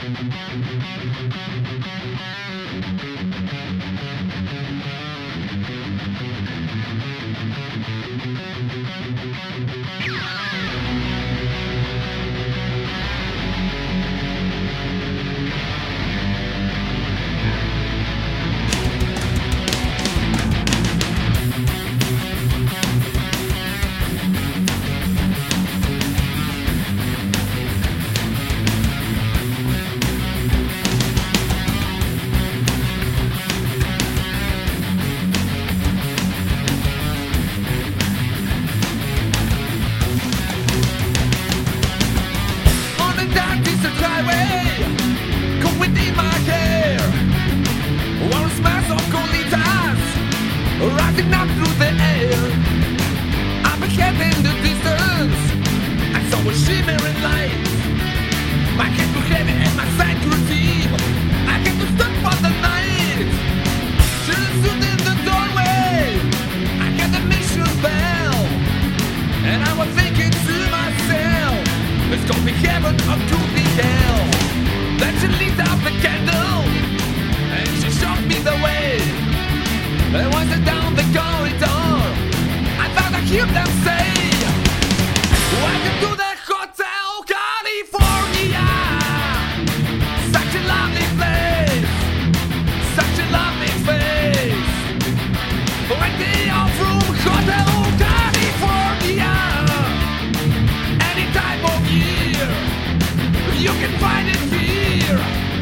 Rising up through the air, I'm ahead in the distance. I saw a shimmering light. My hands were heavy and my sight grew dim. I had to stop for the night. Should've stood in the doorway. I had the mission bell, and I was thinking to myself, this could be heaven or could be hell. Then she lit up the candle, and she showed me the way. And once I down the corridor, I thought I heard them say, welcome to the Hotel California. Such a lovely place, such a lovely face. Right there from Hotel California. Any time of year, you can find it here.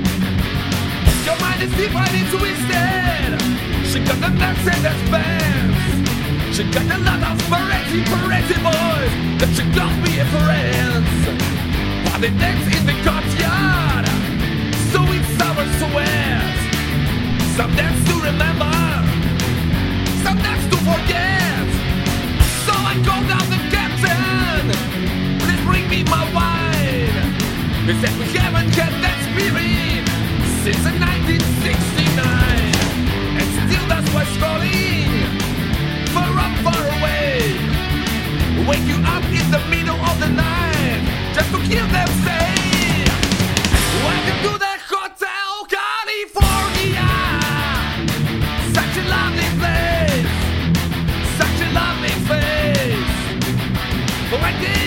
Your mind is deep and it's twisted. She got the Mercedes-Benz. She got a lot of pretty boys that she got me a friends. But they dance in the courtyard, so it's our sweat. Some dance to remember, some dance to forget. So I called out the captain, please bring me my wine. They said we haven't had that spirit since 1969. And still that's why scrolling far away. Wake you up in the middle of the night just to hear them say, welcome to the Hotel California. Such a lovely place, such a lovely face. Right there